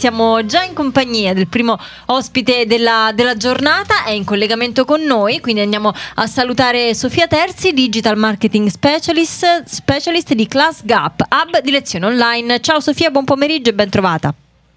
siamo già in compagnia del primo ospite della giornata, è in collegamento con noi, quindi andiamo a salutare Sofia Terzi, Digital Marketing Specialist di ClassGap, hub di lezioni online. Ciao Sofia, buon pomeriggio e ben trovata.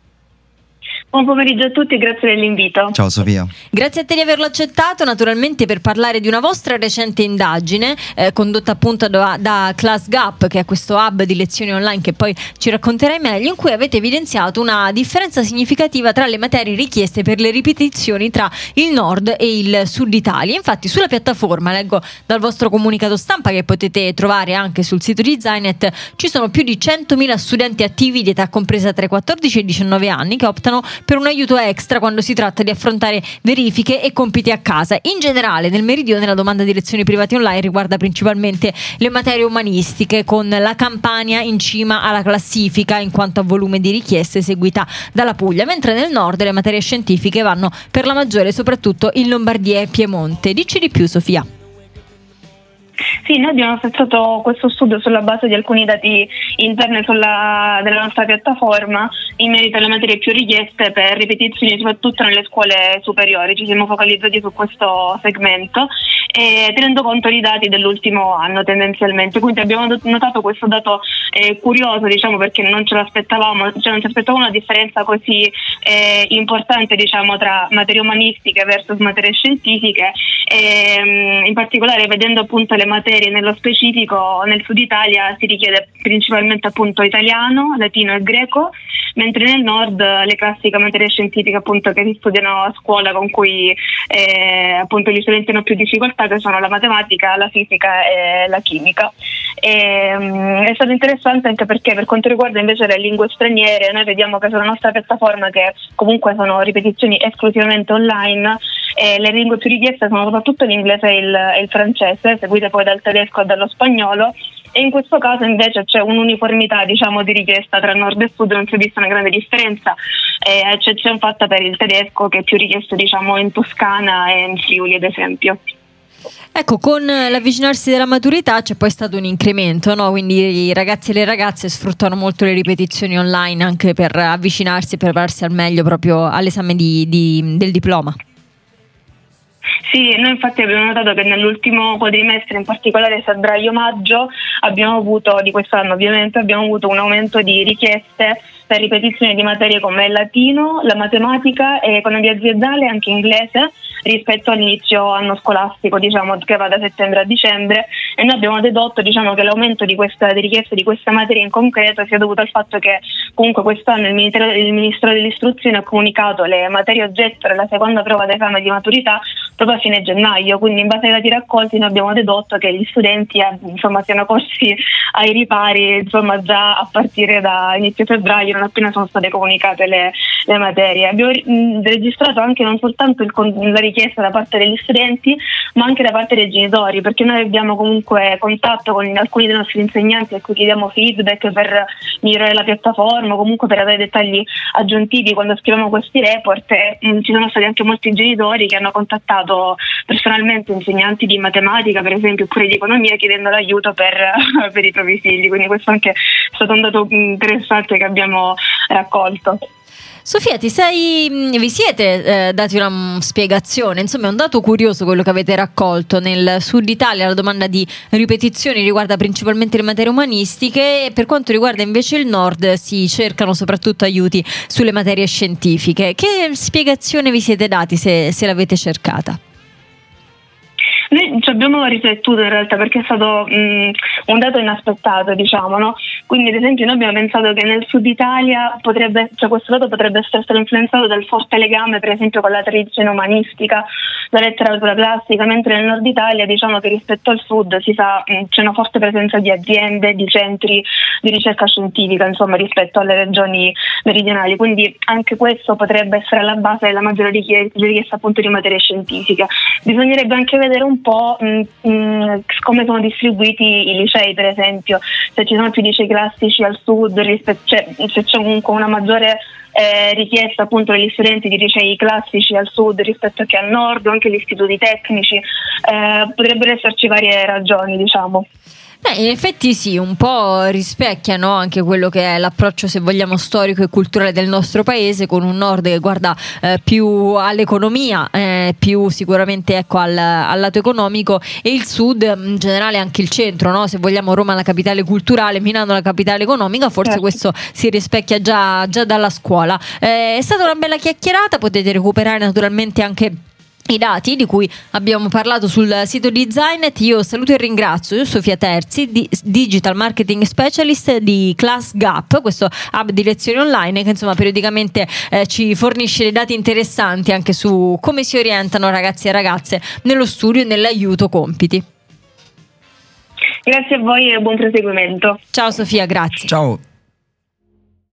Buon pomeriggio a tutti, grazie dell'invito. Ciao Sofia. Grazie a te di averlo accettato, naturalmente per parlare di una vostra recente indagine condotta appunto da ClassGap, che è questo hub di lezioni online che poi ci racconterai meglio, in cui avete evidenziato una differenza significativa tra le materie richieste per le ripetizioni tra il nord e il sud Italia. Infatti sulla piattaforma, leggo dal vostro comunicato stampa che potete trovare anche sul sito di Zainet, ci sono più di 100.000 studenti attivi di età compresa tra i 14 e i 19 anni che optano per un aiuto extra quando si tratta di affrontare verifiche e compiti a casa. In generale, nel meridione la domanda di lezioni private online riguarda principalmente le materie umanistiche, con la Campania in cima alla classifica in quanto a volume di richieste, seguita dalla Puglia, mentre nel nord le materie scientifiche vanno per la maggiore soprattutto in Lombardia e Piemonte. Dici di più, Sofia. Sì, noi abbiamo effettuato questo studio sulla base di alcuni dati interni della nostra piattaforma in merito alle materie più richieste per ripetizioni, soprattutto nelle scuole superiori. Ci siamo focalizzati su questo segmento e tenendo conto dei dati dell'ultimo anno tendenzialmente. Quindi abbiamo notato questo dato curioso, diciamo, perché non ce l'aspettavamo, cioè non ci aspettavamo una differenza così importante, diciamo, tra materie umanistiche versus materie scientifiche. In particolare, vedendo appunto le materie nello specifico, nel sud Italia si richiede principalmente appunto italiano, latino e greco, mentre nel nord le classiche materie scientifiche appunto che si studiano a scuola, con cui appunto gli studenti hanno più difficoltà, che sono la matematica, la fisica e la chimica. È stato interessante anche perché per quanto riguarda invece le lingue straniere, noi vediamo che sulla nostra piattaforma, che comunque sono ripetizioni esclusivamente online, le lingue più richieste sono soprattutto l'inglese e il francese, seguite poi dal tedesco e dallo spagnolo, e in questo caso invece c'è un'uniformità, diciamo, di richiesta tra nord e sud, non si è vista una grande differenza, eccezione fatta per il tedesco, che è più richiesto, diciamo, in Toscana e in Friuli ad esempio. Ecco, con l'avvicinarsi della maturità c'è poi stato un incremento, no? Quindi i ragazzi e le ragazze sfruttano molto le ripetizioni online anche per avvicinarsi e prepararsi al meglio proprio all'esame del diploma. Sì, noi infatti abbiamo notato che nell'ultimo quadrimestre, in particolare febbraio-maggio, di quest'anno ovviamente, abbiamo avuto un aumento di richieste per ripetizioni di materie come il latino, la matematica e economia aziendale e anche inglese rispetto all'inizio anno scolastico, diciamo, che va da settembre a dicembre, e noi abbiamo dedotto, diciamo, che l'aumento di richieste di queste materie in concreto sia dovuto al fatto che comunque quest'anno il Ministero dell'Istruzione ha comunicato le materie oggetto della seconda prova d'esame di maturità proprio a fine gennaio, quindi in base ai dati raccolti noi abbiamo dedotto che gli studenti siano corsi ai ripari, insomma, già a partire da inizio febbraio, non appena sono state comunicate le materie. Abbiamo registrato anche non soltanto la richiesta da parte degli studenti, ma anche da parte dei genitori, perché noi abbiamo comunque contatto con alcuni dei nostri insegnanti a cui chiediamo feedback per migliorare la piattaforma, comunque per avere dettagli aggiuntivi quando scriviamo questi report, e ci sono stati anche molti genitori che hanno contattato personalmente insegnanti di matematica, per esempio, oppure di economia, chiedendo l'aiuto per i propri figli, quindi questo anche è stato un dato interessante che abbiamo raccolto. Sofia, vi siete dati una spiegazione? Insomma, è un dato curioso quello che avete raccolto. Nel sud Italia la domanda di ripetizioni riguarda principalmente le materie umanistiche, e per quanto riguarda invece il nord si cercano soprattutto aiuti sulle materie scientifiche. Che spiegazione vi siete dati, se l'avete cercata? Noi ci abbiamo riflettuto in realtà, perché è stato un dato inaspettato, diciamo, no? Quindi ad esempio noi abbiamo pensato che nel sud Italia questo dato potrebbe essere stato influenzato dal forte legame, per esempio, con la tradizione umanistica, la letteratura classica, mentre nel nord Italia, diciamo, che rispetto al sud si sa, c'è una forte presenza di aziende, di centri di ricerca scientifica, insomma, rispetto alle regioni meridionali, quindi anche questo potrebbe essere alla base della maggiore richiesta appunto di materie scientifiche. Bisognerebbe anche vedere un po' come sono distribuiti i licei, per esempio, se ci sono più licei classici al sud, se c'è comunque una maggiore richiesta appunto degli studenti di licei classici al sud rispetto che al nord, o anche gli istituti tecnici. Potrebbero esserci varie ragioni, diciamo. In effetti sì, un po' rispecchiano anche quello che è l'approccio, se vogliamo, storico e culturale del nostro paese, con un nord che guarda più all'economia, più sicuramente al lato economico, e il sud in generale, anche il centro, no? Se vogliamo, Roma la capitale culturale, Milano la capitale economica, forse Certo. questo si rispecchia già dalla scuola. È stata una bella chiacchierata, potete recuperare naturalmente anche i dati di cui abbiamo parlato sul sito di Zainet. Io saluto e ringrazio Sofia Terzi, Digital Marketing Specialist di ClassGap, questo hub di lezioni online che insomma periodicamente ci fornisce dei dati interessanti anche su come si orientano ragazzi e ragazze nello studio e nell'aiuto compiti. Grazie a voi e buon proseguimento. Ciao Sofia, grazie. Ciao.